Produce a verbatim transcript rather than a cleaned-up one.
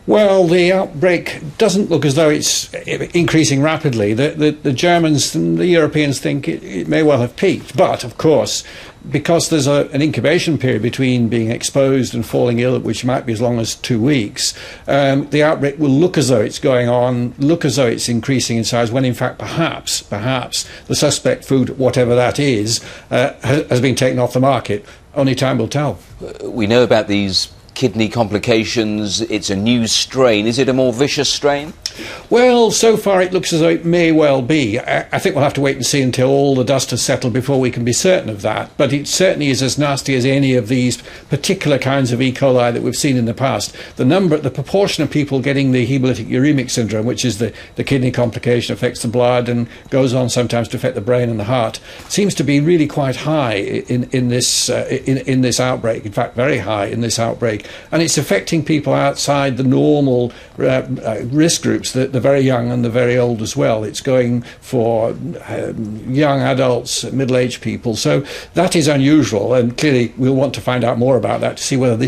Well, the outbreak doesn't look as though it's increasing rapidly. The, the, the Germans and the Europeans think it, it may well have peaked. But, of course, because there's a, an incubation period between being exposed and falling ill, which might be as long as two weeks, um, the outbreak will look as though it's going on, look as though it's increasing in size, when in fact perhaps, perhaps the suspect food, whatever that is, uh, has been taken off the market. Only time will tell. We know about these kidney complications. It's a new strain. Is it a more vicious strain? Well, so far it looks as though it may well be. I, I think we'll have to wait and see until all the dust has settled before we can be certain of that. But it certainly is as nasty as any of these particular kinds of E. coli that we've seen in the past. The number, the proportion of people getting the hemolytic uremic syndrome, which is the, the kidney complication, affects the blood and goes on sometimes to affect the brain and the heart, seems to be really quite high in, in, this, uh, in, in this outbreak. In fact, very high in this outbreak. And it's affecting people outside the normal uh, uh, risk groups, the, the very young and the very old as well. It's going for um, young adults, middle-aged people. So that is unusual, and clearly we'll want to find out more about that to see whether this